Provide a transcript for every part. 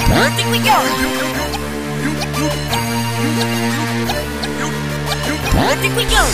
I think we go. I think we go.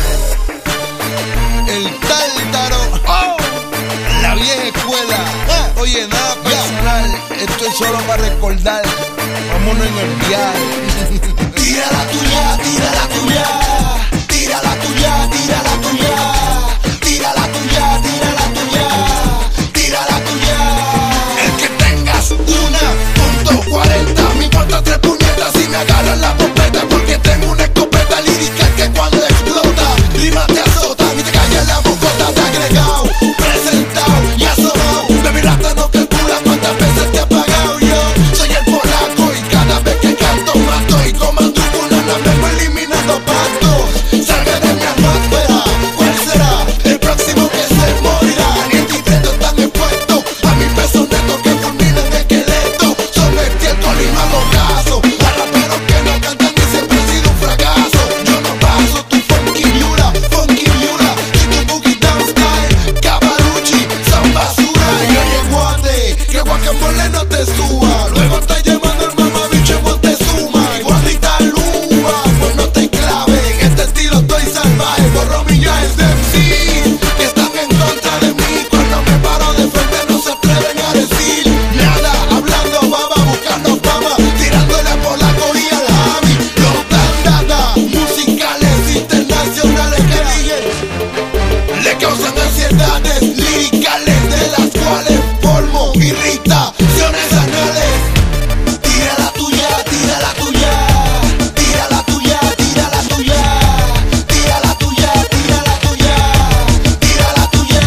El Tártaro, oh, la vieja escuela. Oye, nada personal, esto es solo para recordar. Vámonos en el viaje. Tira la tuya, tira la tuya. Tira la tuya, tira la tuya. Tira la tuya, tira la tuya. Tira la tuya. El que tengas 1.40, me importa 3 puñetas si me agarran la popeta, porque tengo una escopeta lírica que cuando explota, rima te azota, ni te callas la bocota. Te agregado, presentado y asomado. De mi rata no calcula cuántas veces te he apagado. Yo soy el polaco y cada vez que canto mato y comando fulana vengo eliminando patos. Salga de mi atmósfera, ¿cuál será el próximo que se morirá? Ni el titreto están expuestos a mi peso neto que fulminan esqueleto. Sometí el colima a caso a raperos que no cantan y siempre ha sido un fracaso. Yo no paso tu funky miura, y tu boogie down style, Cavarucci, son basura. Y oye guate, que guacamole no te suba, luego te llevan al mamabicho y vos te suma. Y guardita luba, pues no te clave, en este estilo estoy salvaje. Borro millares de MC que están en contra de mí. Cuando me paro de frente no se atreven a decir nada, hablando baba, buscando fama, tirándole a polaco y al Javi. Los dandadas musicales internacionales que digan le causan ansiedades liricales, de las cuales formo irritaciones anales. Tira la tuya, tira la tuya. Tira la tuya, tira la tuya. Tira la tuya, tira la tuya. Tira la tuya.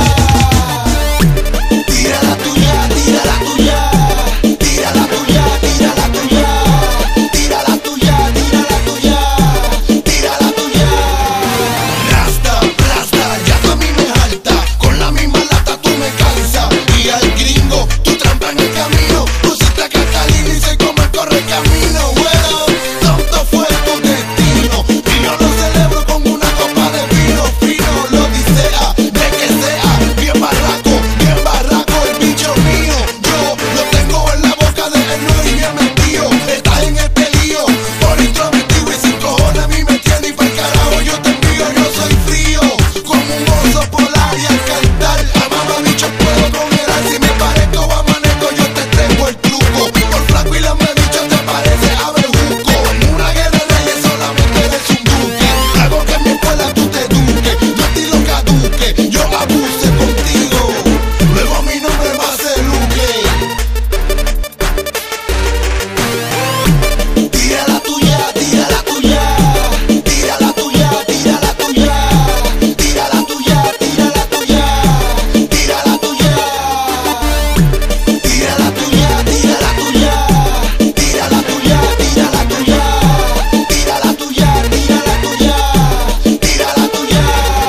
Tira la tuya, tira la tuya. Tira la tuya, tira la tuya. Tira la tuya, tira la tuya. Tira la tuya. Rasta, rasta, ya tú a mí me jalta. Con la misma lata tú me cansas. Y al gringo, tu trampa en el camino. Pusiste a Catalina y se come el corre camino. Bueno, tonto fue tu destino. Y yo lo celebro con una copa de vino fino. Lo disea, de que sea bien barraco el bicho mío. Yo lo tengo en la boca de él, no y bien metido. Estás en este lío por intrometido y sin cojones a mí me tiene y pa'l carajo yo te envío. Yo soy frío como un oso polar y al cantar a mamabicho puedo congelar. Si me parezco o amanezco yo te tengo el truco. Por flaco y la bicho te parece a bejuco. En una guerra de reyes solamente eres un duque. Hago que en mi escuela tú te eduques, no estilo caduque, yo abuse contigo, luego mi nombre va a ser Luque. Tira la tuya, tira la tuya. Tira la tuya, tira la tuya. Tira la tuya, tira la tuya. Tira la tuya. Tira la tuya, tira la tuya. Tira la tuya, tira la tuya. Tira la tuya, tira la tuya. Tira la tuya.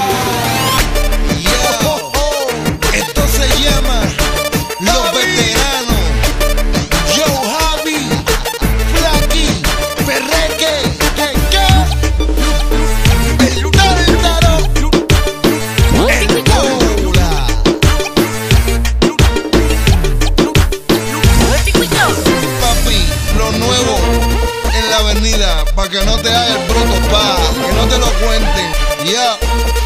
Yo, esto se llama Los Veteranos. Yo, Javi, Flaky, Ferreque, el Tártaro, el Cola. I think we go. Papi, lo nuevo en la avenida, pa' que no te haga el bruto, pa' que no te lo cuenten. Ya.